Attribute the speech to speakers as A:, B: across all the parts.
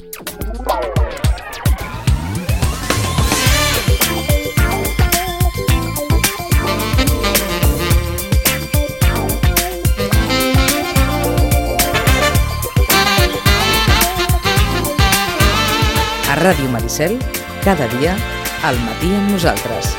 A: A Ràdio Maricel, cada dia, al matí amb nosaltres.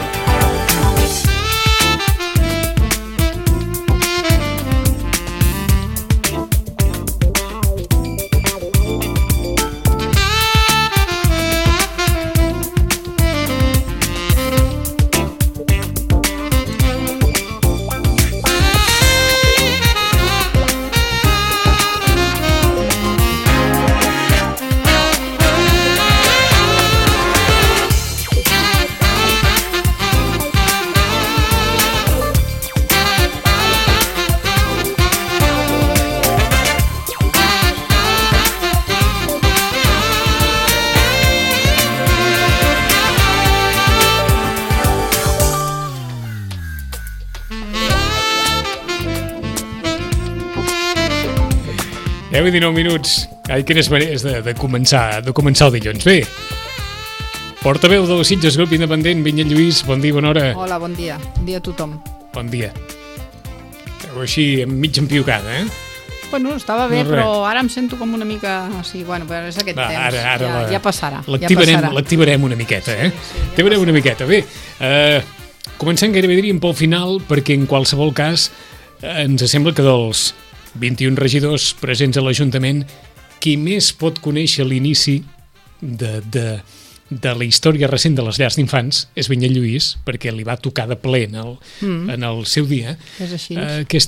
B: I 19 minuts. Ai, quines maneres de començar el dilluns. Bé, portaveu del Sitges Grup Independent, Vinyet Lluís, bon dia, bona hora.
C: Hola, bon dia. Bon dia a tothom.
B: Bon dia. Així, mig empiocada,
C: Bueno, estava bé, però ara em sento com una mica... Sí, bueno, però és aquest temps. Ara ja passarà.
B: L'activarem una miqueta, L'activarem una miqueta. Bé, comencem gairebé diríem pel final, perquè en qualsevol cas ens sembla que dels 21 regidors presents a l'Ajuntament, qui més pot conèixer l'inici de la història recent de les llars d'infants és Vinyet Lluís, perquè li va tocar de ple en el seu dia.
C: És així.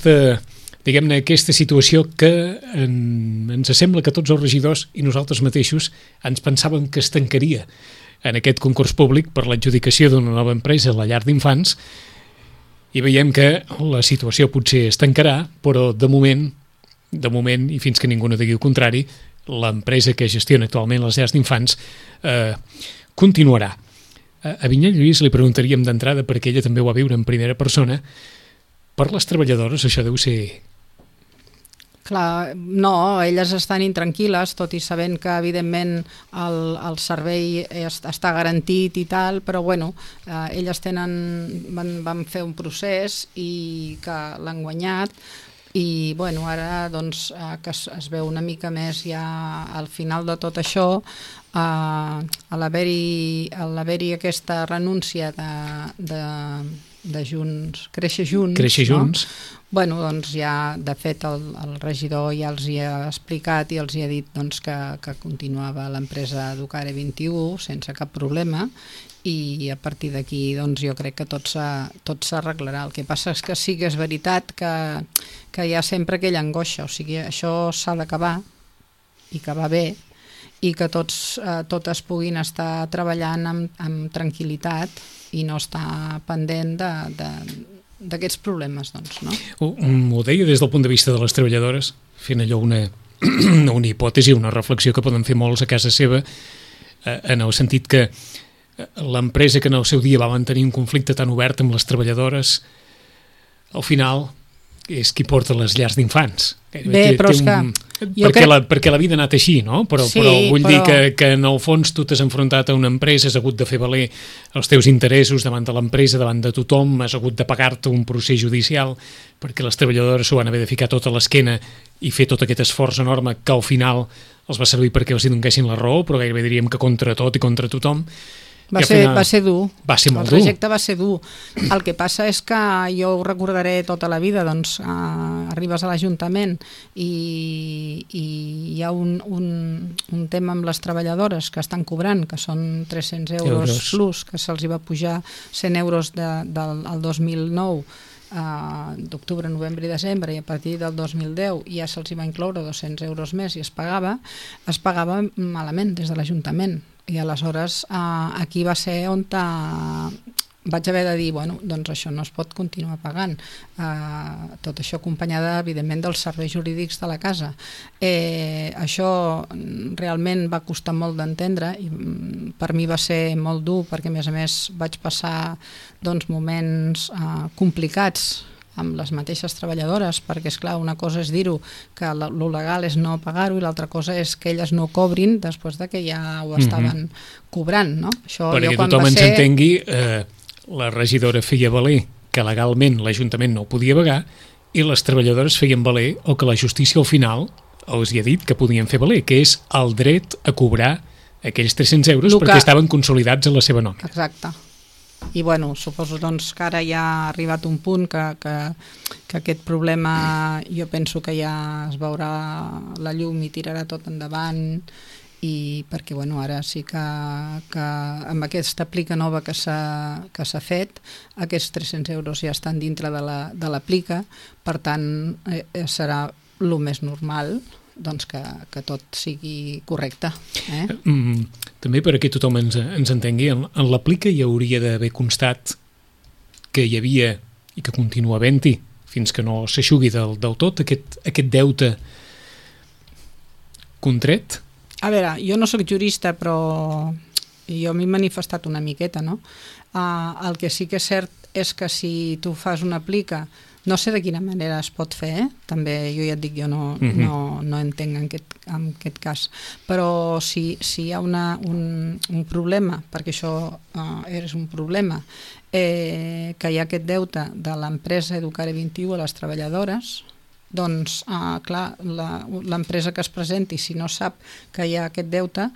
B: Aquesta situació que ens sembla que tots els regidors i nosaltres mateixos ens pensàvem que es tancaria en aquest concurs públic per l'adjudicació d'una nova empresa a la llar d'infants, i veiem que la situació potser es tancarà, però de moment, i fins que ningú no digui el contrari, l'empresa que gestiona actualment les llars d'infants continuarà. A Vinyet Lluís li preguntaríem d'entrada, perquè ella també ho va viure en primera persona, per les treballadores això deu ser...
C: Clar, no, elles estan intranquil·les, tot i sabent que, evidentment, el servei està garantit i tal, però, bueno, elles van fer un procés i que l'han guanyat, i, bueno, ara, doncs, que es veu una mica més ja al final de tot això, a l'haver-hi aquesta renúncia de Junts, Créixer Junts, no? Bueno, doncs ja, de fet, el regidor ja els hi ha explicat i els hi ha dit doncs, que continuava l'empresa Educare 21 sense cap problema, i a partir d'aquí doncs, jo crec que tot s'arreglarà. El que passa és que sí que és veritat que hi ha sempre aquella angoixa, o sigui, això s'ha d'acabar i que va bé, i que totes puguin estar treballant amb tranquil·litat i no estar pendent d'aquests problemes, doncs, no?
B: Ho deia des del punt de vista de les treballadores, fent allò una hipòtesi, una reflexió que poden fer molts a casa seva, en el sentit que l'empresa que en el seu dia va mantenir un conflicte tan obert amb les treballadores, al final és qui porta les llars d'infants.
C: Bé, però és que...
B: Perquè la vida ha anat així, no? Però vull dir que en el fons tu t'has enfrontat a una empresa, has hagut de fer valer els teus interessos davant de l'empresa, davant de tothom, has hagut de pagar-te un procés judicial perquè les treballadores s'ho van haver de ficar tota a l'esquena i fer tot aquest esforç enorme que al final els va servir perquè els hi donessin la raó, però gairebé diríem que contra tot i contra tothom.
C: Va ser dur.
B: Va ser molt dur.
C: El trajecte va ser dur. El que passa és que jo ho recordaré tota la vida, doncs arribes a l'Ajuntament i hi ha un tema amb les treballadores que estan cobrant, que són 300 euros plus, que se'ls va pujar 100 euros del 2009, d'octubre, novembre i desembre, i a partir del 2010 ja se'ls va incloure 200 euros més i es pagava malament des de l'Ajuntament. I aleshores aquí va ser on vaig haver de dir, bueno, doncs això no es pot continuar pagant. Tot això acompanyada, evidentment, dels serveis jurídics de la casa. Això realment va costar molt d'entendre i per mi va ser molt dur perquè, a més, vaig passar moments complicats amb les mateixes treballadores, perquè, és clar, una cosa és dir-ho, que lo legal és no pagar-ho, i l'altra cosa és que elles no cobrin després de que ja ho estaven cobrant, no? Això,
B: perquè
C: quan
B: tothom
C: va
B: ens
C: ser...
B: entengui, la regidora feia valer que legalment l'Ajuntament no ho podia pagar i les treballadores feien valer o que la justícia al final els hi ha dit que podien fer valer, que és el dret a cobrar aquells 300 euros perquè estaven consolidats a la seva nòmina.
C: Exacte. I bueno, suposo doncs, que ara ja ha arribat un punt que aquest problema jo penso que ja es veurà la llum i tirarà tot endavant, i perquè bueno, ara sí que amb aquesta plica nova que s'ha fet, aquests 300 euros ja estan dintre de la plica, per tant serà el més normal doncs que tot sigui correcte.
B: També perquè tothom ens entengui, en l'aplica hi hauria d'haver constat que hi havia i que continua havent-hi fins que no s'aixugui del tot aquest deute contret.
C: A veure, jo no soc jurista, però jo m'he manifestat una miqueta, no? El que sí que és cert és que si tu fas una plica, no sé de quina manera es pot fer, també jo ja et dic, jo no entenc en aquest cas, però si hi ha un problema, perquè això és un problema, que hi ha aquest deute de l'empresa Educare 21 a les treballadores, doncs, clar, l'empresa que es presenti, si no sap que hi ha aquest deute,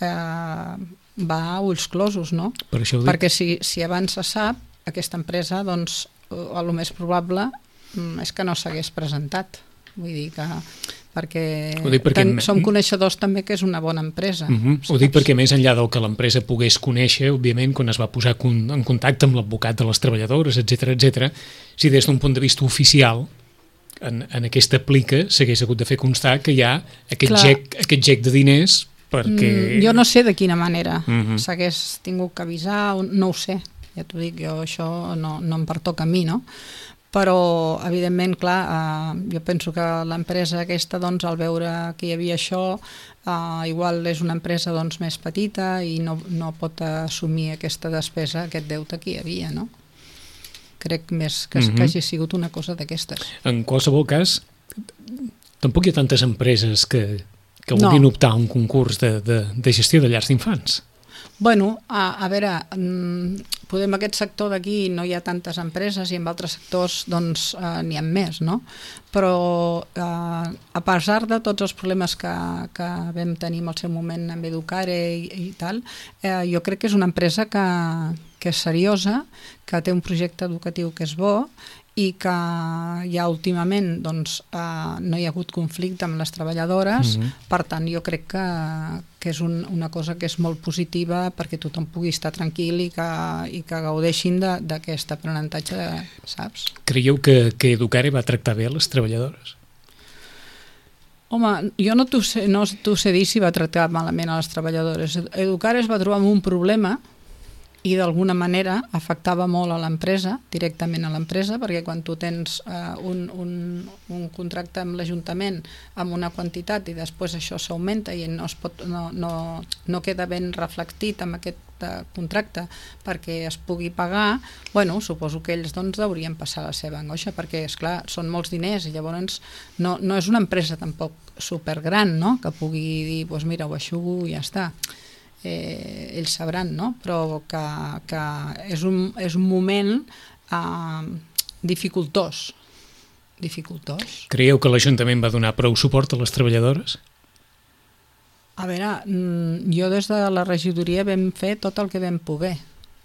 C: va a ulls closos, no?
B: Per això ho dic.
C: Perquè si abans se sap, aquesta empresa, doncs, el més probable és que no s'hagués presentat. Vull dir que... perquè som coneixedors també que és una bona empresa.
B: Ho dic perquè més enllà del que l'empresa pogués conèixer, òbviament, quan es va posar en contacte amb l'advocat de les treballadores, etc, si des d'un punt de vista oficial en aquesta plica s'hagués hagut de fer constar que hi ha aquest gec de diners perquè...
C: Jo no sé de quina manera s'hagués tingut que avisar, no ho sé, ja t'ho dic, jo això no em pertoca a mi, no? Però, evidentment, clar, jo penso que l'empresa aquesta, doncs, al veure que hi havia això, igual és una empresa doncs, més petita i no pot assumir aquesta despesa, aquest deute que hi havia, no? Crec més que hagi sigut una cosa d'aquestes.
B: En qualsevol cas, tampoc hi ha tantes empreses que vulguin optar a un concurs de gestió de llars d'infants.
C: Bueno, a veure, podem aquest sector d'aquí no hi ha tantes empreses i en altres sectors doncs n'hi ha més, no? Però a pesar de tots els problemes que vam tenir en el seu moment amb Educare i tal, jo crec que és una empresa que és seriosa, que té un projecte educatiu que és bo i que ja últimament doncs, no hi ha hagut conflicte amb les treballadores, per tant jo crec que és una cosa que és molt positiva perquè tothom pugui estar tranquil i que gaudeixin d'aquest aprenentatge, saps?
B: Creieu que Educare va tractar bé a les treballadores?
C: Home, jo no t'ho sé dir si va tractar malament a les treballadores. Educare es va trobar amb un problema i d'alguna manera afectava molt a l'empresa, directament a l'empresa, perquè quan tu tens un contracte amb l'Ajuntament amb una quantitat i després això s'augmenta i no queda ben reflectit amb aquest contracte perquè es pugui pagar, bueno, suposo que ells doncs deurien passar la seva angoixa perquè, esclar, són molts diners i llavors no és una empresa tampoc supergran, no?, que pugui dir, doncs mira, ho aixugo i ja està. Ells sabran, no? Però que és un moment dificultós.
B: Creieu que l'Ajuntament va donar prou suport a les treballadores?
C: A veure, jo des de la regidoria vam fer tot el que vam poder.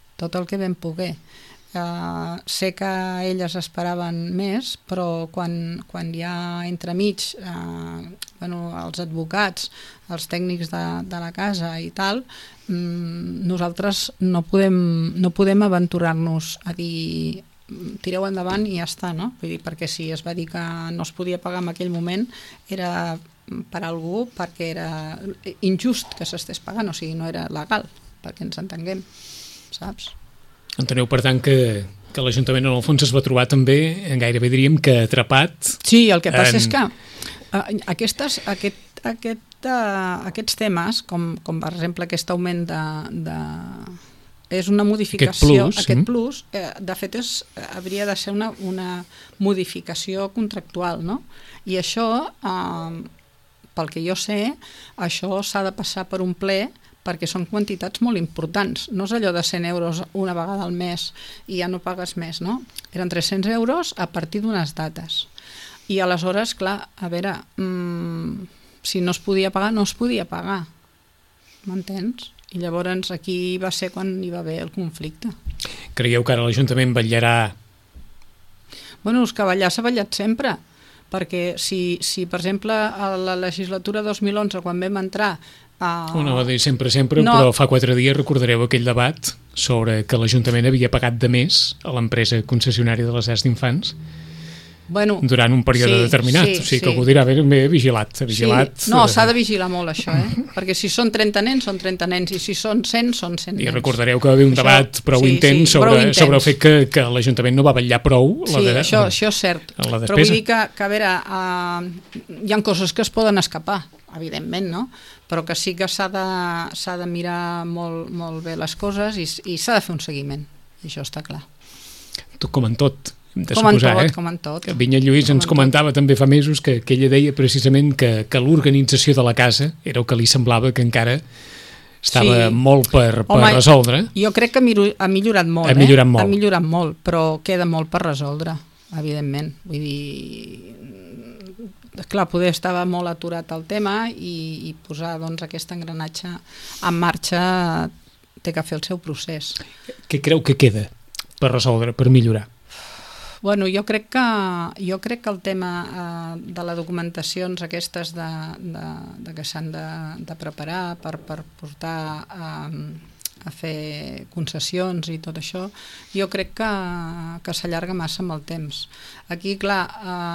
C: Sé que elles esperaven més, però quan hi ha entremig els advocats, els tècnics de la casa i tal, nosaltres no podem aventurar-nos a dir tireu endavant i ja està, no? Vull dir, perquè si es va dir que no es podia pagar en aquell moment era per algú perquè era injust que s'estés pagant, o sigui, no era legal, perquè ens entenguem, saps?
B: Enteneu, per tant, que l'Ajuntament en el fons es va trobar també, gairebé diríem que atrapat...
C: Sí, el que passa és que aquests temes, com per exemple aquest augment és una modificació,
B: aquest
C: plus, de fet hauria de ser una modificació contractual, no? I això, pel que jo sé, això s'ha de passar per un ple perquè són quantitats molt importants. No és allò de 100 euros una vegada al mes i ja no pagues més, no? Eren 300 euros a partir d'unes dates. I aleshores, clar, a veure, si no es podia pagar, no es podia pagar. M'entens? I llavors aquí va ser quan hi va haver el conflicte.
B: Creieu que ara l'Ajuntament vetllarà?
C: Bueno, és que vetllar s'ha vetllat sempre, perquè si per exemple, a la legislatura 2011, quan vam entrar...
B: No va dir sempre, però fa 4 dies recordareu aquell debat sobre que l'Ajuntament havia pagat de més a l'empresa concessionària de les llars d'infants durant un període determinat. O sigui que algú dirà, vigilat.
C: Sí. No, s'ha de vigilar molt això, perquè si són 30 nens, són 30 nens, i si són 100, són 100 nens.
B: I recordareu que va haver un debat prou intens sobre el fet que l'Ajuntament no va vetllar prou.
C: Això és cert. Però vull dir que a veure, hi ha coses que es poden escapar, evidentment, no? Però que sí que s'ha de mirar molt bé les coses i s'ha de fer un seguiment, això està clar.
B: Com en tot.
C: Com en tot.
B: Vinyet Lluís ens comentava també fa mesos que ella deia precisament que l'organització de la casa era el que li semblava que encara estava molt per resoldre.
C: Jo crec que ha millorat molt. Ha millorat molt, però queda molt per resoldre, evidentment. Vull dir, clar, poder estava molt aturat el tema i posar aquest engranatge en marxa té que fer el seu procés.
B: Què creu que queda per resoldre, per millorar?
C: Bueno, jo crec que el tema de les documentacions aquestes que s'han de preparar per portar a fer concessions i tot això, jo crec que s'allarga massa amb el temps. Aquí, clar,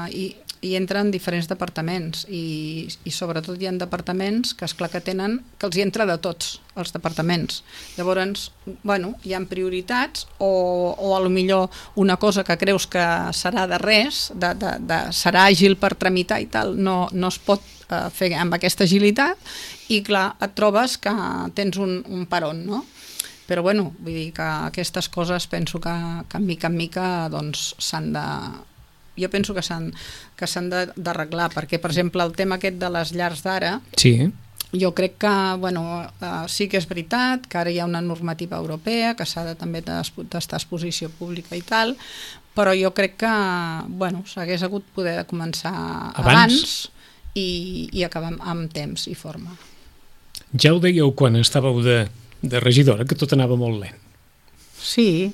C: hi entren diferents departaments i sobretot hi ha departaments que esclar que tenen, que els hi entra de tots els departaments. Llavors, bueno, hi ha prioritats o a lo millor una cosa que creus que serà de res, serà àgil per tramitar i tal, no es pot fer amb aquesta agilitat i clar, et trobes que tens un peron, no? Però bueno, vull dir que aquestes coses penso que mica en mica doncs s'han de... Jo penso que s'han d'arreglar, perquè, per exemple, el tema aquest de les llars d'ara, jo crec que, bueno, sí que és veritat que ara hi ha una normativa europea que s'ha de també d'estar a exposició pública i tal, però jo crec que, bueno, s'hagués hagut poder començar abans i acabar amb temps i forma.
B: Ja ho dèieu quan estàveu de regidora, que tot anava molt lent.
C: Sí,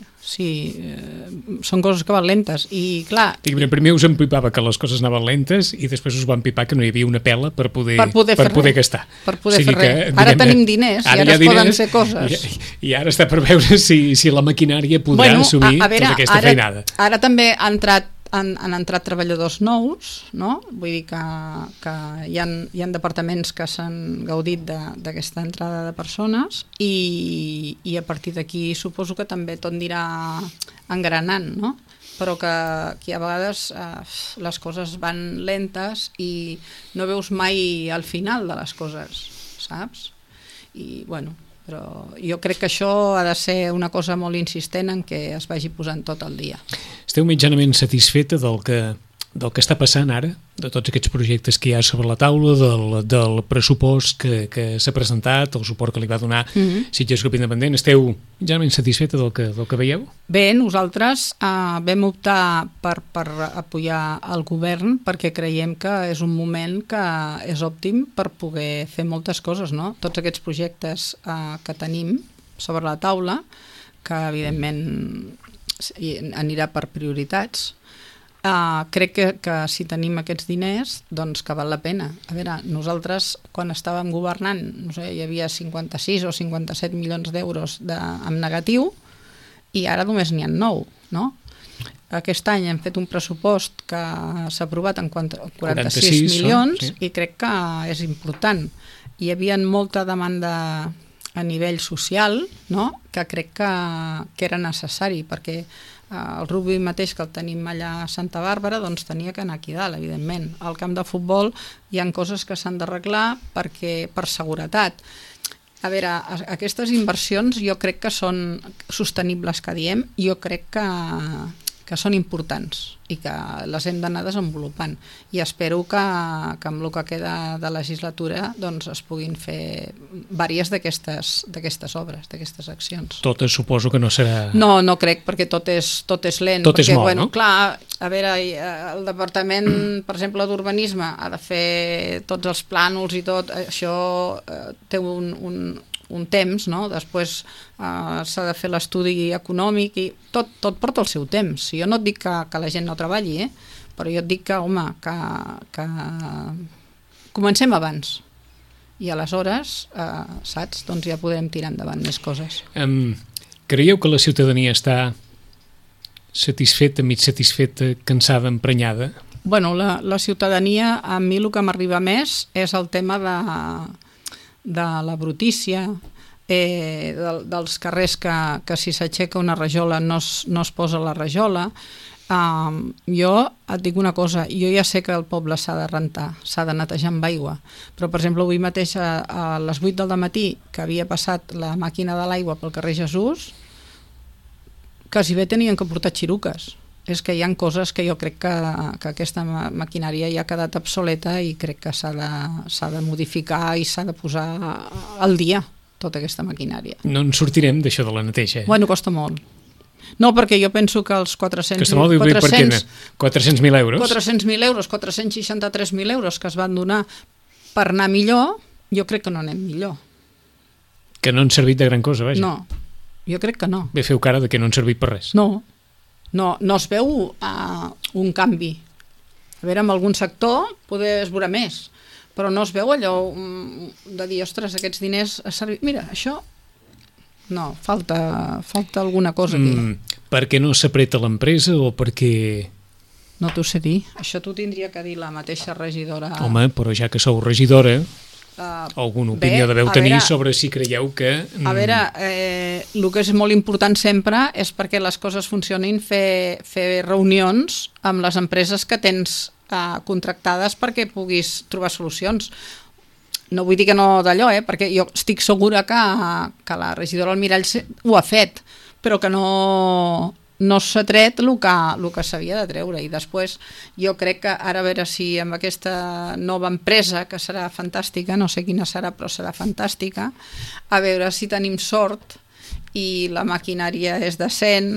C: són coses que van lentes i clar...
B: Primer us empipava que les coses anaven lentes i després us van empipar que no hi havia una pela per poder gastar.
C: Per poder fer res. Ara tenim diners i ara es poden fer coses.
B: I ara està per veure si la maquinària podrà assumir tota aquesta feinada.
C: Ara també han entrat treballadors nous, no? Vull dir que hi ha departaments que s'han gaudit d'aquesta entrada de persones i a partir d'aquí suposo que també tot anirà engranant, no? Però que a vegades les coses van lentes i no veus mai el final de les coses, saps? I bueno, però jo crec que això ha de ser una cosa molt insistent en què es vagi posant tot el dia.
B: Esteu mitjanament satisfeta del que està passant ara, de tots aquests projectes que hi ha sobre la taula, del pressupost que s'ha presentat, el suport que li va donar Sitges Grup Independent? Esteu mitjanament satisfeta del que veieu?
C: Bé, nosaltres vam optar per apoyar el govern perquè creiem que és un moment que és òptim per poder fer moltes coses, no? Tots aquests projectes que tenim sobre la taula, que evidentment anirà per prioritats, crec que si tenim aquests diners doncs que val la pena. A veure, nosaltres quan estàvem governant, no sé, hi havia 56 o 57 milions d'euros en negatiu i ara només n'hi ha 9, no? Aquest any hem fet un pressupost que s'ha aprovat en 46 milions i crec que és important. Hi havia molta demanda a nivell social, no? Que crec que era necessari, perquè el rugby mateix que el tenim allà a Santa Bàrbara doncs tenia que anar aquí dalt, evidentment. Al camp de futbol hi ha coses que s'han d'arreglar per seguretat. A veure, aquestes inversions jo crec que són sostenibles, que diem, jo crec que són importants i que les hem d'anar desenvolupant, i espero que amb el que queda de legislatura doncs es puguin fer diverses d'aquestes obres, d'aquestes accions.
B: Totes suposo que no serà...
C: No crec, perquè tot és lent.
B: Tot és molt,
C: bueno,
B: no?
C: Clar, a veure, el Departament, per exemple, d'Urbanisme ha de fer tots els plànols i tot, això té un temps, no? Després s'ha de fer l'estudi econòmic i tot porta el seu temps. Jo no et dic que la gent no treballi, però jo et dic que, home, que comencem abans i aleshores, saps? Doncs ja podrem tirar endavant més coses.
B: Creieu que la ciutadania està satisfeta, mig satisfeta, cansada, emprenyada?
C: Bueno, la ciutadania, a mi el que m'arriba més és el tema de la brutícia, dels carrers que si s'aixeca una rajola no es posa la rajola. Jo et dic una cosa, jo ja sé que el poble s'ha de rentar, s'ha de netejar amb aigua, però per exemple avui mateix a les 8 del matí, que havia passat la màquina de l'aigua pel carrer Jesús, quasi bé tenien que portar xiruques. És que hi ha coses que jo crec que aquesta maquinària ja ha quedat obsoleta i crec que s'ha de modificar i s'ha de posar al dia tota aquesta maquinària.
B: No en sortirem d'això de la neteja.
C: Bueno, costa molt. No, perquè jo penso que els 400.000
B: euros?
C: 400.000 euros, 463.000 euros que es van donar per anar millor, jo crec que no anem millor.
B: Que no han servit de gran cosa, vaja.
C: No, jo crec que no.
B: Bé, feu cara de que no han servit per res.
C: No es veu un canvi. A veure, en algun sector poder es veurà més, però no es veu allò de dir, ostres, aquests diners ha servit... Mira, això... No, falta alguna cosa aquí.
B: Perquè no s'apreta l'empresa o perquè...
C: No t'ho sé dir. Això t'ho tindria que dir la mateixa regidora.
B: Home, però ja que sou regidora... alguna opinió deveu tenir sobre si creieu que...
C: A veure, el que és molt important sempre és perquè les coses funcionin, fer reunions amb les empreses que tens contractades perquè puguis trobar solucions. No vull dir que no d'allò, perquè jo estic segura que la regidora Almirall ho ha fet, però que no s'ha tret el que s'havia de treure. I després jo crec que ara a veure si amb aquesta nova empresa, que serà fantàstica, no sé quina serà però serà fantàstica, a veure si tenim sort i la maquinària és decent,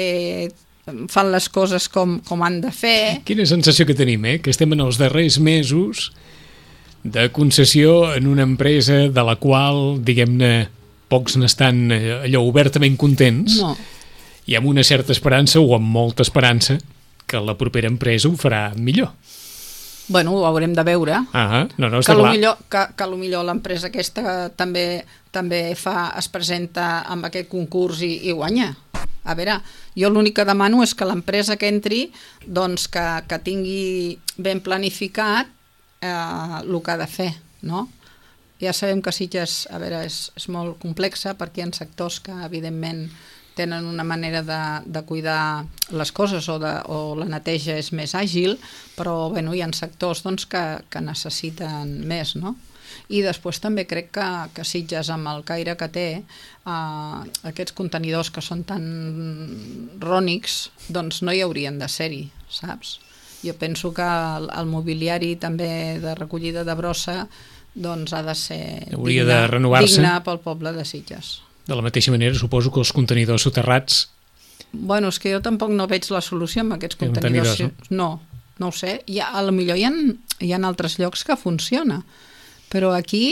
C: fan les coses com han de fer.
B: Quina sensació que tenim, que estem en els darrers mesos de concessió en una empresa de la qual, diguem-ne, pocs n'estan allò obertament contents.
C: No.
B: I amb una certa esperança, o amb molta esperança, que la propera empresa ho farà millor.
C: Bueno, ho haurem de veure.
B: No, està clar.
C: Que potser l'empresa aquesta també es presenta amb aquest concurs i guanya. A veure, jo l'únic que demano és que l'empresa que entri doncs que tingui ben planificat el que ha de fer, no? Ja sabem que Sitges, a veure, és molt complexa perquè hi ha sectors que evidentment tenen una manera de cuidar les coses o la neteja és més àgil, però bueno, hi ha sectors doncs, que necessiten més, no? I després també crec que Sitges, amb el caire que té, aquests contenidors que són tan rònics, doncs no hi haurien de ser-hi, saps? Jo penso que el mobiliari també de recollida de brossa doncs ha de ser digne pel poble de Sitges.
B: De la mateixa manera, suposo que els contenidors soterrats...
C: Bueno, és que jo tampoc no veig la solució amb aquests contenidors. No ho sé. Potser hi ha altres llocs que funciona, però aquí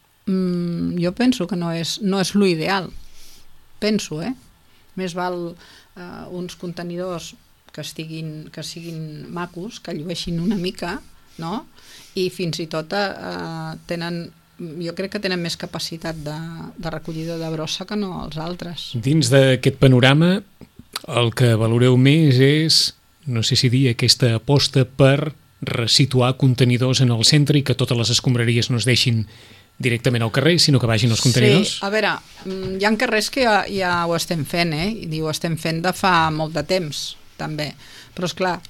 C: jo penso que no és l'ideal. Penso, Més val uns contenidors que siguin macos, que llueixin una mica, no? I fins i tot jo crec que tenen més capacitat de recollida de brossa que no els altres.
B: Dins d'aquest panorama, el que valoreu més és, no sé si dir, aquesta aposta per resituar contenidors en el centre i que totes les escombraries no es deixin directament al carrer, sinó que vagin als contenidors?
C: Sí, a veure, hi ha carrers que ja ho estem fent, i ho estem fent de fa molt de temps, també. Però, esclar,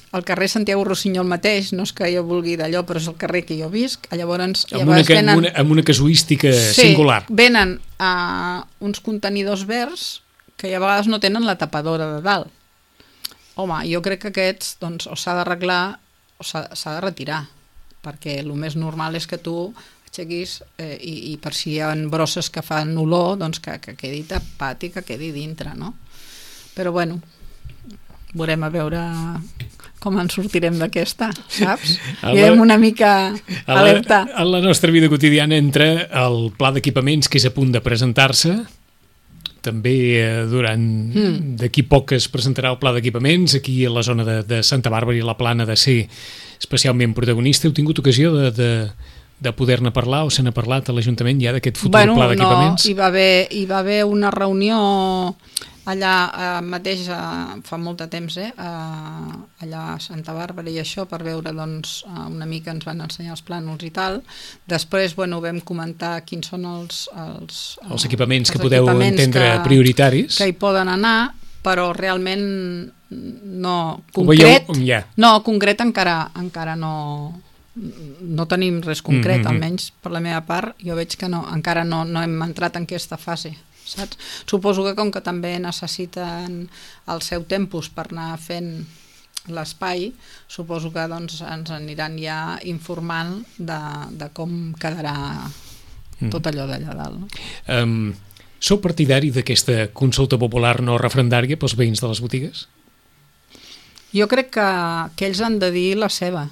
C: el carrer Santiago Rossinyol mateix, no és que jo vulgui d'allò, però és el carrer que jo visc, llavors
B: amb una casuística singular.
C: Venen uns contenidors verds que a vegades no tenen la tapadora de dalt. Home, jo crec que aquests doncs, o s'ha d'arreglar o s'ha de retirar, perquè el més normal és que tu aixequis i per si hi ha brosses que fan olor, doncs que quedi tapat i que quedi dintre, no? Però bueno, veurem a veure com en sortirem d'aquesta, saps? Anirem una mica alerta.
B: A la nostra vida quotidiana entra el pla d'equipaments que és a punt de presentar-se. També d'aquí poc es presentarà el pla d'equipaments. Aquí a la zona de Santa Bàrbara i la Plana de ser especialment protagonista. Heu tingut ocasió de poder-ne parlar o se n'ha parlat a l'Ajuntament ja d'aquest futur pla d'equipaments?
C: No, hi va haver una reunió allà mateix fa molt de temps, allà a Santa Bàrbara i això, per veure, doncs, una mica ens van ensenyar els plànols i tal. Després, bueno, vam comentar quins són els
B: equipaments que podeu entendre prioritaris.
C: Que hi poden anar, però realment no concret encara no tenim res concret, almenys per la meva part, jo veig que encara no hem entrat en aquesta fase, saps? Suposo que com que també necessiten el seu tempus per anar fent l'espai, suposo que doncs, ens aniran ja informant de com quedarà tot allò d'allà dalt. No?
B: Sou partidari d'aquesta consulta popular no referendària pels veïns de les botigues?
C: Jo crec que ells han de dir la seva.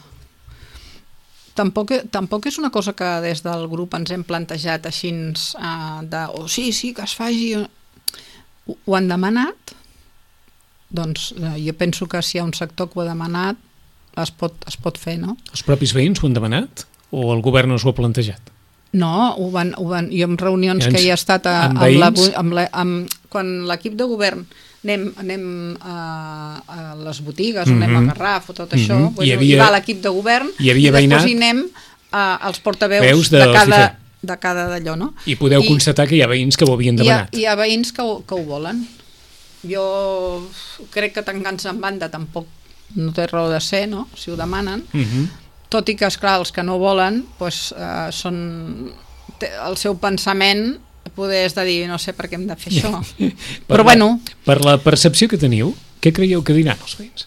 C: Tampoc és una cosa que des del grup ens hem plantejat així sí, que es faci. Ho han demanat? Doncs jo penso que si hi ha un sector que ho ha demanat es pot fer, no?
B: Els propis veïns ho han demanat? O el govern no s'ho ha plantejat?
C: No, ho van, jo en reunions que hi he estat quan l'equip de govern anem a les botigues, anem a Garraf o tot això, hi va l'equip de govern i després hi anem als portaveus de cada d'allò, no?
B: I podeu constatar que hi ha veïns que ho havien demanat.
C: Hi ha veïns que ho volen. Jo crec que tancant-se en banda tampoc no té raó de ser, no? Si ho demanen. Tot i que, esclar, els que no volen són el seu pensament poder és de dir, no sé per què hem de fer això. Però bueno...
B: Per la percepció que teniu, què creieu que diran els veïns?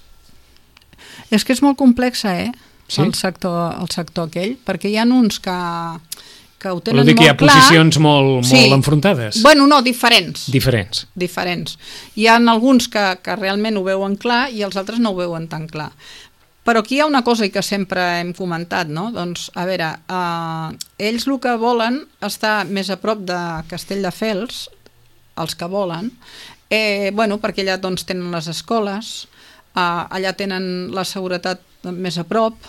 C: És que és molt complexa,
B: sí?
C: el sector aquell, perquè hi ha uns que ho tenen molt clar...
B: Però dic que hi ha posicions molt enfrontades.
C: Bueno, no, diferents.
B: Diferents.
C: Hi ha alguns que realment ho veuen clar i els altres no ho veuen tan clar. Però aquí hi ha una cosa que sempre hem comentat, no? Doncs, a veure, ells el que volen estar més a prop de Castelldefels, els que volen, perquè allà doncs, tenen les escoles, allà tenen la seguretat més a prop,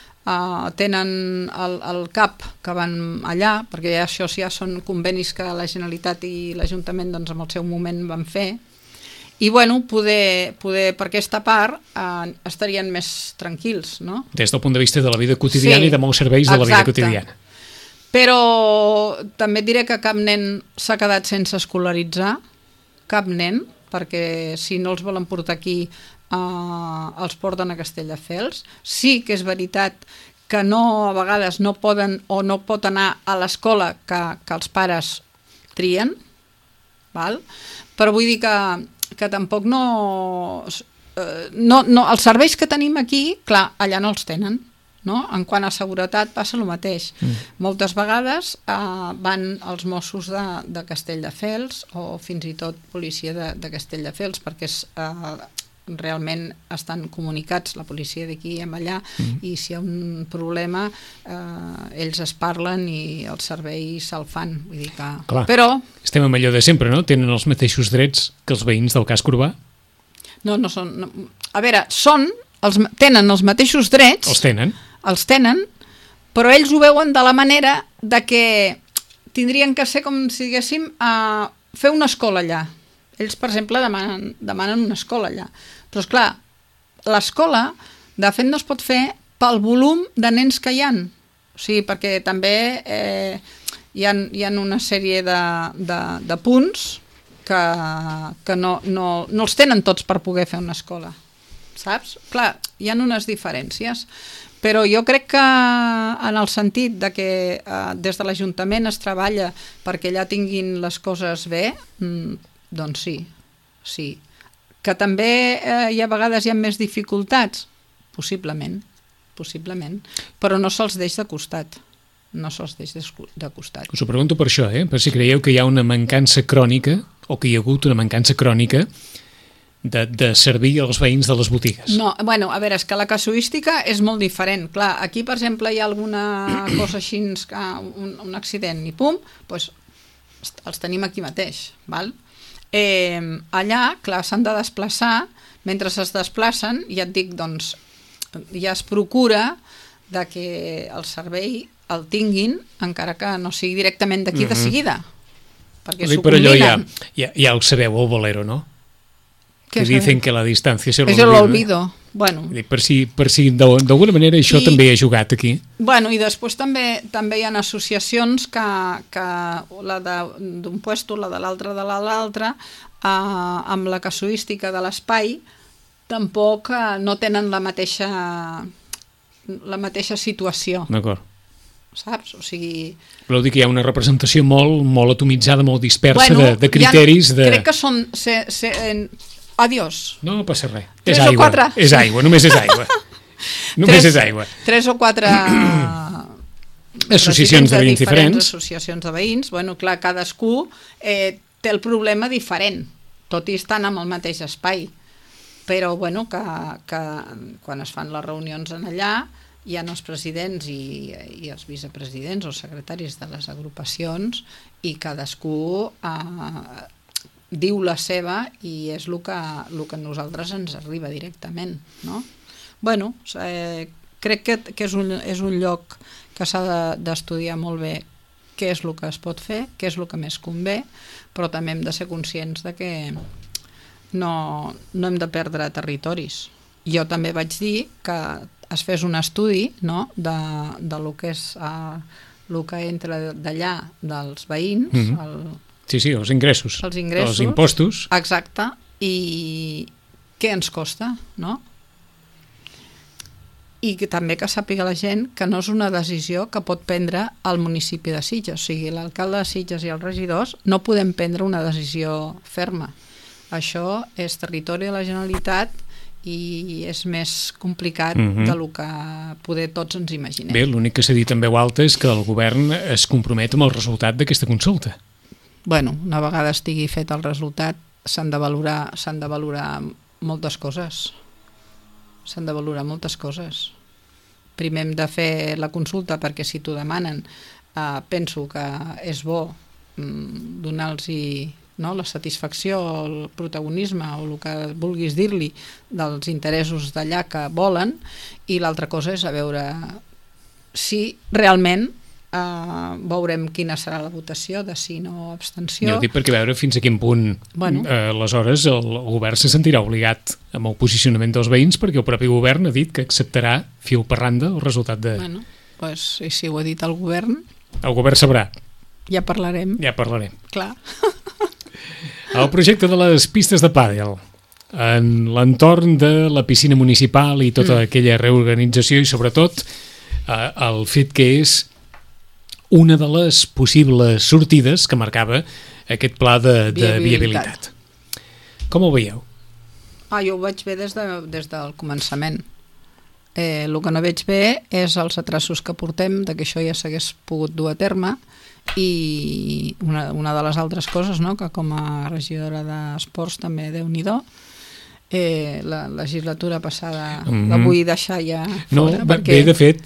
C: tenen el CAP que van allà, perquè això ja són convenis que la Generalitat i l'Ajuntament doncs, en el seu moment van fer, i bueno, poder per aquesta part estarien més tranquils, no?
B: Des del punt de vista de la vida quotidiana i de molts serveis de la vida quotidiana.
C: Però també et diré que cap nen s'ha quedat sense escolaritzar, cap nen, perquè si no els volen portar aquí els porten a Castelldefels. Sí que és veritat que a vegades no poden o no pot anar a l'escola que els pares trien, val? Però vull dir que tampoc els serveis que tenim aquí, clar, allà no els tenen, no? En quant a seguretat passa el mateix. Moltes vegades van els Mossos de Castelldefels o fins i tot policia de Castelldefels, perquè realment estan comunicats la policia d'aquí amb allà i si hi ha un problema ells es parlen i el servei se'l fan, vull dir que...
B: Clar,
C: però...
B: estem amb allò de sempre, no? Tenen els mateixos drets que els veïns del casc urbà?
C: No són... A veure, tenen els mateixos drets... Els tenen, però ells ho veuen de la manera de que tindrien que ser, com si diguéssim, fer una escola allà. Ells, per exemple, demanen una escola allà. Però, esclar, l'escola, de fet, no es pot fer pel volum de nens que hi ha. O sigui, perquè també hi ha una sèrie de punts que no els tenen tots per poder fer una escola. saps? Clar, hi ha unes diferències, però jo crec que en el sentit de que des de l'Ajuntament es treballa perquè allà tinguin les coses bé, doncs sí. Que també a vegades hi ha més dificultats? Possiblement, però no se'ls deix de costat.
B: Us ho pregunto per això, per si creieu que hi ha una mancança crònica, o que hi ha hagut una mancança crònica de servir als veïns de les botigues.
C: No, bueno, a veure, és que la casuística és molt diferent. Clar, aquí, per exemple, hi ha alguna cosa així, un accident i pum, doncs els tenim aquí mateix, val? Allà, clar, s'han de desplaçar, mentre es desplacen, ja et dic, doncs, ja es procura de que el servei el tinguin, encara que no sigui directament d'aquí de seguida, perquè s'ho combinen.
B: Però allò ja ho sabeu, el bolero, no? Que dicen que la distància és
C: l'olvido. Bueno.
B: Per si d'alguna manera això també ha jugat aquí.
C: Bueno, i després també hi ha associacions que la d'un puesto, la de l'altre, amb la casuística de l'espai, tampoc no tenen la mateixa situació.
B: D'acord.
C: Saps? O sigui...
B: Voleu dir que hi ha una representació molt atomitzada, molt dispersa de criteris...
C: Crec que són... Adiós.
B: No passa res. És aigua. És aigua, només és aigua. Només és aigua.
C: 3 o 4...
B: associacions de veïns diferents.
C: Associacions de veïns. Bueno, clar, cadascú té el problema diferent, tot i estan en el mateix espai. Però, bueno, que quan es fan les reunions en allà, hi ha els presidents i els vicepresidents o secretaris de les agrupacions i cadascú diu la seva i és el que a nosaltres ens arriba directament, no? Bueno, crec que és un lloc que s'ha d'estudiar molt bé què és el que es pot fer, què és el que més convé, però també hem de ser conscients de que no hem de perdre territoris. Jo també vaig dir que es fes un estudi, no?, de lo que és el que entra d'allà dels veïns.
B: Sí, els ingressos. Els impostos.
C: Exacte. I què ens costa, no? I que també que sàpiga la gent que no és una decisió que pot prendre el municipi de Sitges. O sigui, l'alcalde de Sitges i els regidors no podem prendre una decisió ferma. Això és territori de la Generalitat i és més complicat del que poder tots ens imaginem.
B: Bé, l'únic que s'ha dit en veu alta és que el govern es compromet amb el resultat d'aquesta consulta.
C: Bueno, una vegada estigui fet el resultat s'han de valorar moltes coses. S'han de valorar moltes coses. Primer hem de fer la consulta perquè si t'ho demanen penso que és bo donar-los la satisfacció, el protagonisme o el que vulguis dir-li dels interessos d'allà que volen, i l'altra cosa és a veure si realment veurem quina serà la votació de sí o abstenció.
B: Jo ho dic perquè veure fins a quin punt aleshores el govern se sentirà obligat amb el posicionament dels veïns, perquè el propi govern ha dit que acceptarà fil per randa el resultat de...
C: Bueno, doncs si ho ha dit el govern...
B: El govern sabrà.
C: Ja parlarem.
B: Clar. El projecte de les pistes de pàdel en l'entorn de la piscina municipal i tota aquella reorganització i sobretot el fet que és una de les possibles sortides que marcava aquest pla de viabilitat. Com ho veieu?
C: Jo ho veig bé des del començament. El que no veig bé és els atrasos que portem de que això ja s'hagués pogut dur a terme, i una de les altres coses, no?, que com a regidora d'esports també Déu-n'hi-do, la legislatura passada la vull deixar ja fora, perquè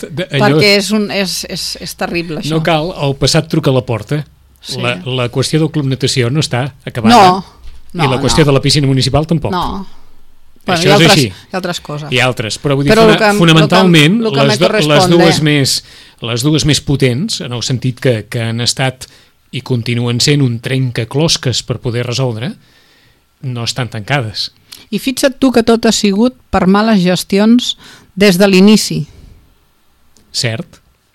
C: és terrible això.
B: No cal, el passat truca a la porta. La qüestió del club natació no està acabada, i la qüestió de la piscina municipal tampoc. Això és així.
C: Hi ha altres coses.
B: Hi ha altres, però vull dir, fonamentalment les dues més potents, en el sentit que han estat i continuen sent un trencaclosques per poder resoldre, no estan tancades.
C: I fixa't tu que tot ha sigut per males gestions des de l'inici.
B: Cert.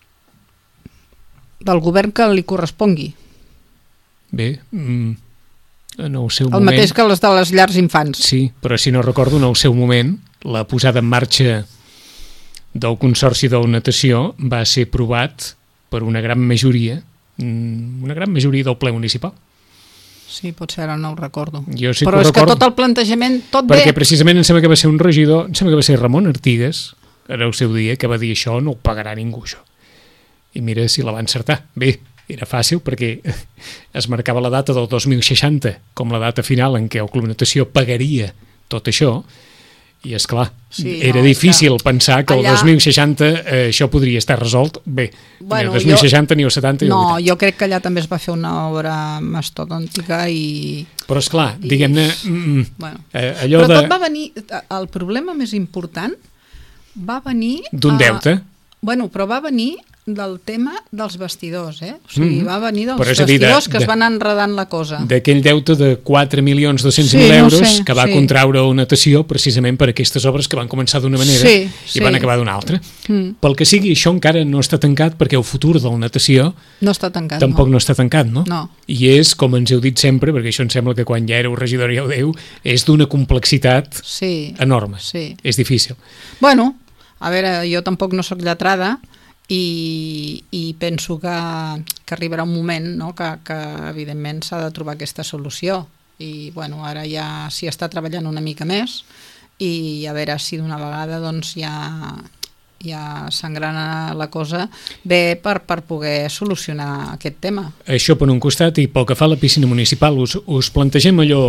C: Del govern que li correspongui.
B: Bé, en el seu moment...
C: El mateix que les de les llars infants.
B: Sí, però si no recordo, en el seu moment, la posada en marxa del Consorci de la Natació va ser aprovat per una gran majoria del ple municipal.
C: Sí, potser ara no ho recordo.
B: Jo sí
C: però
B: que
C: és
B: recordo,
C: que tot el plantejament, tot
B: perquè
C: bé.
B: precisament em sembla que va ser un regidor, em sembla que va ser Ramon Artigas, en el seu dia, que va dir això no ho pagarà ningú, això. I mira si la va encertar. Bé, era fàcil perquè es marcava la data del 2060 com la data final en què el Club Natació pagaria tot això, i és clar, era difícil pensar que el 2060 això podria estar resolt. Bé,
C: bueno,
B: ni el 2060 ni el 70 ni el 80.
C: No, jo crec que allà també es va fer una obra mastodòntica i...
B: Però esclar, diguem-ne,
C: bueno.
B: Allò
C: però
B: de...
C: tot va venir, el problema més important va venir...
B: D'un deute.
C: Bueno, però va venir del tema dels vestidors, o sigui, va venir dels
B: dir,
C: vestidors que es van enredant la cosa.
B: D'aquell deute de 4.200.000 euros que va contraure la Natació precisament per aquestes obres que van començar d'una manera i van acabar d'una altra. Pel que sigui, això encara no està tancat perquè el futur de la Natació
C: no està tancat,
B: tampoc no està tancat, no?
C: No.
B: I és, com ens heu dit sempre, perquè això em sembla que quan ja éreu regidor ja ho dèieu, és d'una complexitat enorme.
C: Sí.
B: És difícil.
C: Bueno, a veure, jo tampoc no sóc lletrada, i penso que arribarà un moment, no?, que evidentment s'ha de trobar aquesta solució i bueno, ara ja s'hi està treballant una mica més i a veure si d'una vegada doncs ja s'engrana la cosa bé per poder solucionar aquest tema.
B: Això per un costat, i pel que fa a la piscina municipal us plantegem allò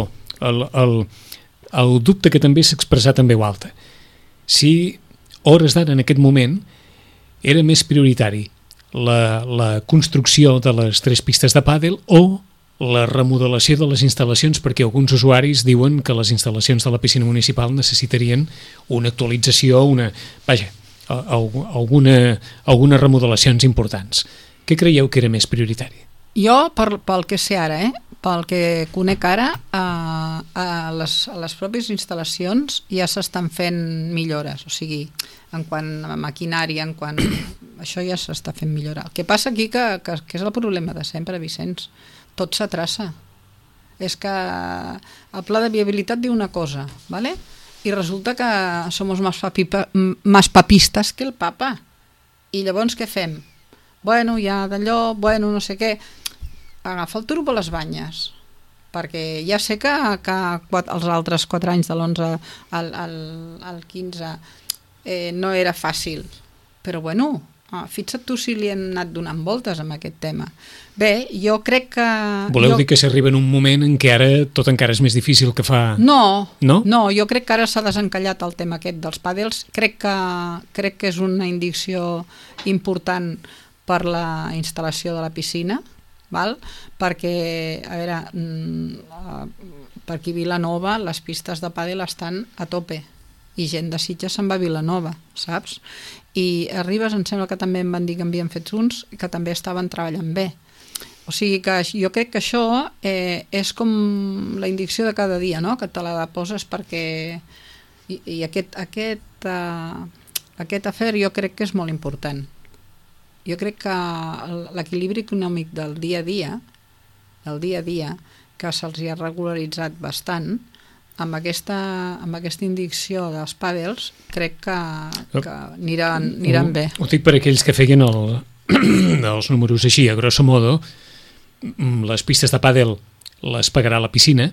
B: el dubte que també s'ha expressat en veu alta. Si hores d'ara en aquest moment era més prioritari la construcció de les 3 pistes de pàdel o la remodelació de les instal·lacions, perquè alguns usuaris diuen que les instal·lacions de la piscina municipal necessitarien una actualització, algunes remodelacions importants. Què creieu que era més prioritari?
C: Jo, pel que sé ara, pel que conec ara, a les pròpies instal·lacions ja s'estan fent millores, o sigui, en quant a maquinària, això ja s'està fent millorar. El que passa aquí que és el problema de sempre, Vicenç, tot s'atraça. És que el pla de viabilitat diu una cosa, ¿vale? I resulta que som més papistes que el papa. I llavors què fem? Bueno, ja d'allò, bueno, no sé què... Agafa el toro per les banyes, perquè ja sé que els altres 4 anys de l'11 al 15 no era fàcil, però bueno, fixa't tu si li hem anat donant voltes amb aquest tema. Bé, jo crec que...
B: Voleu dir que s'arriba en un moment en què ara tot encara és més difícil que fa...
C: No, jo crec que ara s'ha desencallat el tema aquest dels pàdels, crec que és una indicció important per la instal·lació de la piscina, val? Perquè, a veure, per aquí a Vilanova les pistes de pàdel estan a tope i gent de Sitges se'n va a Vilanova, saps? I a Ribes em sembla que també em van dir que havien fet uns i que també estaven treballant bé. O sigui que jo crec que això és com la indicció de cada dia, no?, que te la poses perquè... I aquest afer jo crec que és molt important. Jo crec que l'equilibri econòmic del dia a dia, que se'ls ha regularitzat bastant, amb aquesta indicció dels pàdels, crec que aniran bé.
B: Ho dic per aquells que feien els números així, a grosso modo, les pistes de pàdel les pagarà la piscina,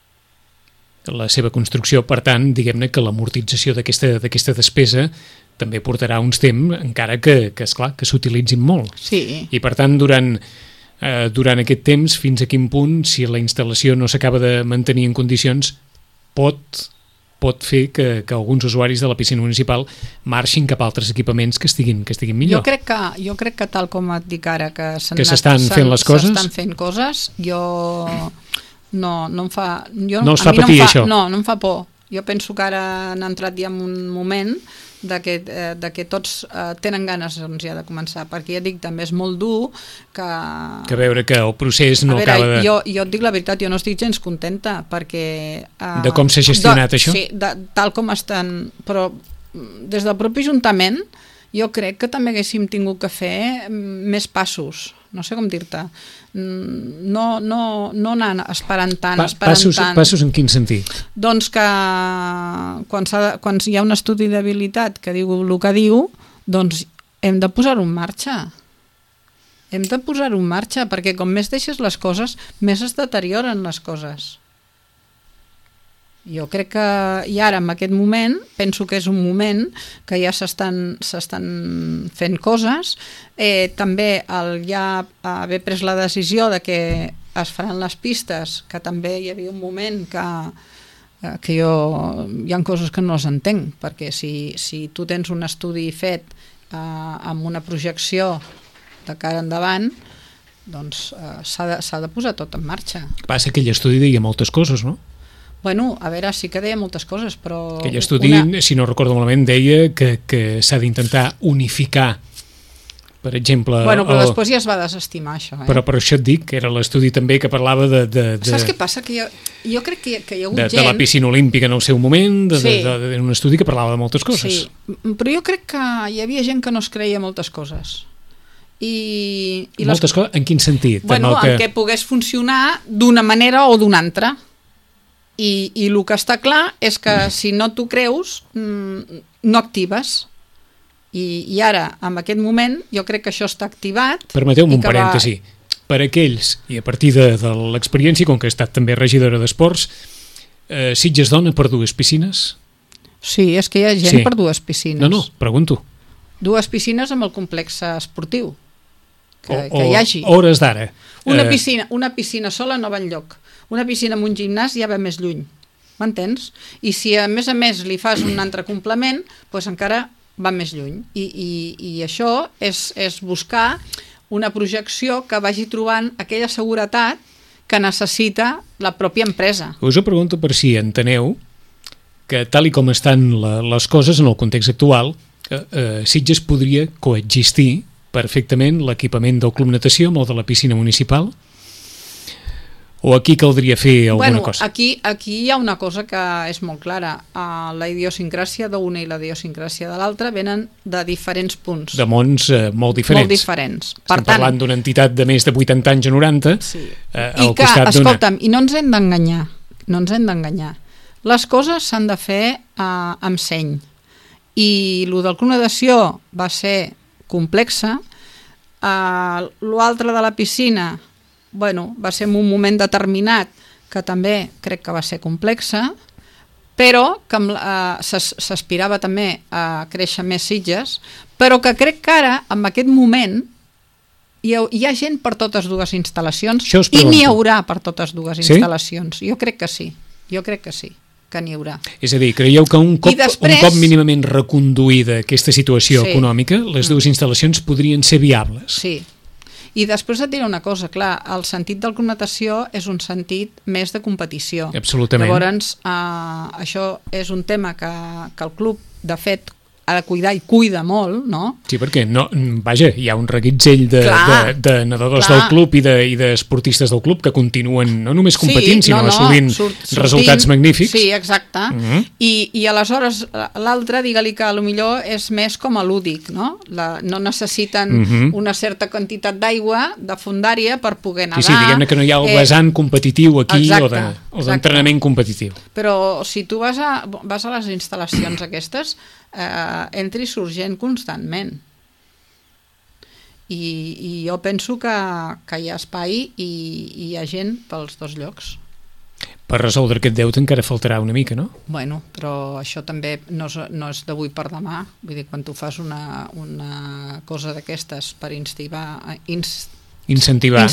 B: la seva construcció, per tant, diguem-ne que l'amortització d'aquesta despesa també portarà uns temps, encara que esclar, que s'utilitzin molt.
C: Sí.
B: I per tant, durant aquest temps, fins a quin punt, si la instal·lació no s'acaba de mantenir en condicions, pot fer que alguns usuaris de la piscina municipal marxin cap a altres equipaments que estiguin millor.
C: Jo crec que tal com et dic ara, que
B: s'estan fent les coses,
C: s'estan fent coses, no em fa...
B: No us fa patir, això?
C: No em fa por. Jo penso que ara han entrat ja en un moment de que tots tenen ganes ja de començar, perquè ja dic, també és molt dur que veure
B: que el procés no acaba de...
C: Jo et dic la veritat, jo no estic gens contenta perquè...
B: De com s'ha gestionat això?
C: Sí, tal com estan, però des del propi Ajuntament jo crec que també haguéssim tingut que fer més passos, no sé com dir-te, no anar esperant tant,
B: Passos en quin sentit?
C: Doncs que quan hi ha un estudi d'habilitat que diu el que diu, doncs hem de posar-ho en marxa. Hem de posar-ho en marxa, perquè com més deixes les coses, més es deterioren les coses. Jo crec que, i ara en aquest moment, penso que és un moment que ja s'estan fent coses, també ja haver pres la decisió de que es faran les pistes, que també hi havia un moment que jo hi ha coses que no les entenc, perquè si tu tens un estudi fet amb una projecció de cara endavant, doncs s'ha de posar tot en marxa.
B: Passa que aquell estudi deia moltes coses, no?
C: Bueno, a veure, sí que deia moltes coses, però...
B: Aquell estudi, si no recordo malament, deia que s'ha d'intentar unificar, per exemple...
C: Bueno, però després ja es va desestimar, això.
B: Però per això et dic, que era l'estudi també que parlava de...
C: Saps què passa? Que jo crec que hi ha hagut gent...
B: De la piscina olímpica en el seu moment, un estudi que parlava de moltes coses.
C: Sí, però jo crec que hi havia gent que no es creia moltes coses.
B: Moltes coses? En quin sentit?
C: Bueno, en què pogués funcionar d'una manera o d'una altra. I el que està clar és que si no t'ho creus, no actives. I ara, en aquest moment, jo crec que això està activat.
B: Permeteu-me un parèntesi. Per aquells, i a partir de l'experiència, com que he estat també regidora d'esports, Sitges dona per 2 piscines?
C: Sí, és que hi ha gent per 2 piscines.
B: No, pregunto.
C: 2 piscines amb el complex esportiu. Que hi hagi.
B: Hores d'ara.
C: Una piscina sola no va enlloc. Una piscina amb un gimnàs ja va més lluny, m'entens? I si a més li fas un altre complement, doncs encara va més lluny. I això és buscar una projecció que vagi trobant aquella seguretat que necessita la pròpia empresa.
B: Us ho pregunto per si enteneu que tal i com estan les coses en el context actual, Sitges podria coexistir perfectament l'equipament del Club Natació amb el de la piscina municipal? O aquí caldria fer alguna cosa?
C: Aquí hi ha una cosa que és molt clara. La idiosincràsia d'una i la idiosincràsia de l'altra venen de diferents punts.
B: De mons molt diferents.
C: Molt diferents.
B: Estem parlant d'una entitat de més de 80 anys a 90,
C: sí.
B: al costat d'una...
C: Escolta'm, i no ens hem d'enganyar. Les coses s'han de fer amb seny. I el del Club Natació va ser complexa. L'altre de la piscina... va ser en un moment determinat que també crec que va ser complexa, però que s'aspirava també a créixer més Sitges, però que crec que ara, en aquest moment, hi ha gent per totes 2 instal·lacions i n'hi haurà per totes 2 instal·lacions. Jo crec que sí, que n'hi haurà.
B: És a dir, creieu que un cop mínimament reconduïda aquesta situació econòmica, les 2 instal·lacions podrien ser viables?
C: Sí. I després et diré una cosa, clar, el sentit del Club Natació és un sentit més de competició.
B: Absolutament.
C: Llavors, això és un tema que el club, de fet, ha de cuidar i cuida molt, no?
B: Sí, perquè hi ha un reguitzell de nedadors del club i d'esportistes del club que continuen no només competint, sinó assolint resultats magnífics.
C: Sí, exacte. I aleshores l'altre, digue-li que potser és més com a lúdic, no? No necessiten una certa quantitat d'aigua de fondària per poder nedar.
B: Sí, diguem-ne que no hi ha el vessant competitiu aquí o d'entrenament competitiu.
C: Però si tu vas a les instal·lacions aquestes, entra i surt gent constantment i jo penso que hi ha espai i hi ha gent pels 2 llocs.
B: Per resoldre aquest deute encara faltarà una mica, no?
C: Bueno, però això també no és d'avui per demà. Vull dir, quan tu fas una cosa d'aquestes per incentivar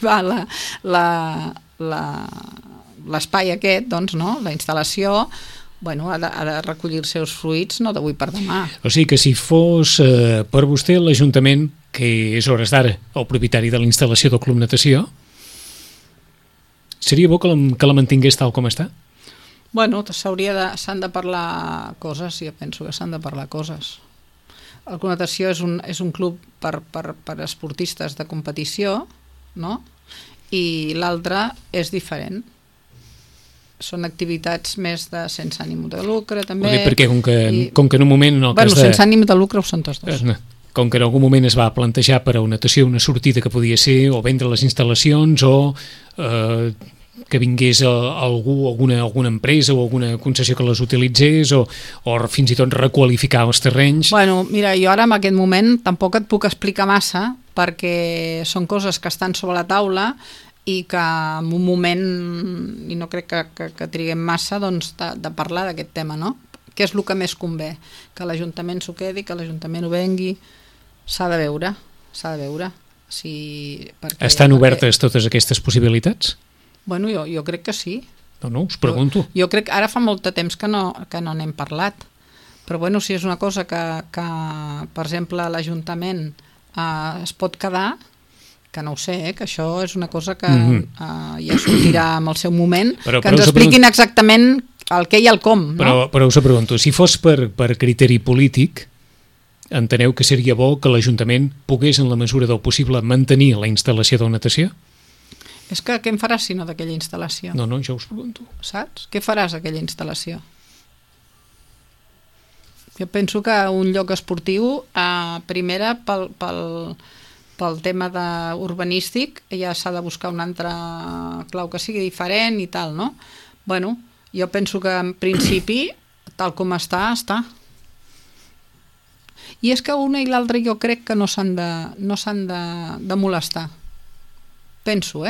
C: l'espai aquest, doncs, no? La instal·lació ha de recollir els seus fruits no d'avui per demà.
B: O sigui que si fos per vostè l'Ajuntament, que és hores d'ara el propietari de la instal·lació del Club Natació, seria bo que la mantingués tal com està?
C: Bueno, s'han de parlar coses, jo penso que s'han de parlar coses. El Club Natació és un club per esportistes de competició, no? I l'altre és diferent. són activitats més de sense ànim de lucre, també.
B: Ho dic perquè com que en un moment...
C: Sense ànim de lucre ho són tots dos.
B: Com que en algun moment es va plantejar per a una natació una sortida que podia ser o vendre les instal·lacions o que vingués algú, alguna empresa o alguna concessió que les utilitzés o fins i tot requalificar els terrenys.
C: Bueno, mira, jo ara en aquest moment tampoc et puc explicar massa perquè són coses que estan sobre la taula i que en un moment, i no crec que triguem massa, doncs, de parlar d'aquest tema, no? Què és el que més convé? Que l'Ajuntament s'ho quedi, que l'Ajuntament ho vengui, s'ha de veure.
B: Estan obertes totes aquestes possibilitats?
C: Bueno, jo crec que sí.
B: No, us pregunto.
C: Jo crec que ara fa molt de temps que no n'hem parlat, però bueno, si és una cosa que per exemple, l'Ajuntament es pot quedar, que no ho sé, que això és una cosa que ja sortirà en el seu moment, que ens expliquin exactament el què i el com.
B: Però us pregunto, si fos per criteri polític, enteneu que seria bo que l'Ajuntament pogués, en la mesura del possible, mantenir la instal·lació de natació?
C: És que què en faràs si no d'aquella instal·lació?
B: No, jo us pregunto.
C: Saps? Què faràs aquella instal·lació? Jo penso que un lloc esportiu, primera, pel tema urbanístic, ja s'ha de buscar un altre clau que sigui diferent i tal, no? Bueno, jo penso que en principi, tal com està. I és que una i l'altra jo crec que no s'han de molestar. Penso.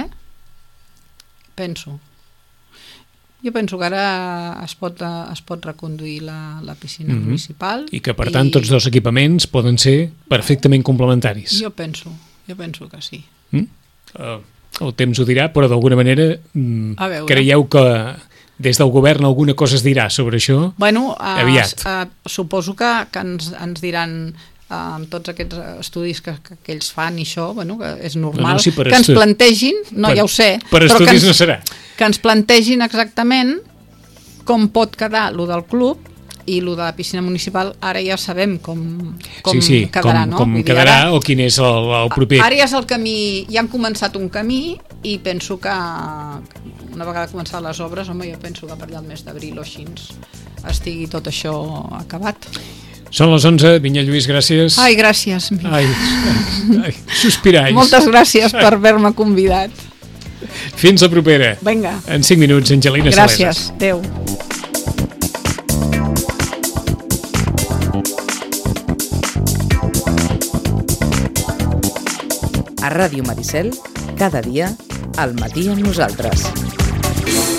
C: Jo penso que ara es pot reconduir la piscina municipal.
B: I que, per tant, tots dos equipaments poden ser perfectament complementaris.
C: Jo penso que sí.
B: El temps ho dirà, però d'alguna manera creieu que des del govern alguna cosa es dirà sobre això aviat?
C: Suposo que ens diran amb tots aquests estudis que ells fan i això, que és normal, que ens plantegin, ja ho sé,
B: per estudis no serà,
C: que ens plantegin exactament com pot quedar lo del club i el de la piscina municipal. Ara ja sabem com quedarà, no?
B: Com quedarà o quin és el proper.
C: Ara ja és el camí, ja han començat un camí i penso que una vegada començat les obres, jo penso que per allà el mes d'abril o així estigui tot això acabat.
B: Són les 11, Vinyet Lluís, gràcies.
C: Ai, gràcies.
B: Ai, sospirais.
C: Moltes gràcies per haver-me convidat.
B: Fins la propera.
C: Vinga.
B: En 5 minuts, Angelina Saleses.
C: Gràcies, adeu.
A: A Ràdio Maricel, cada dia, al matí amb nosaltres.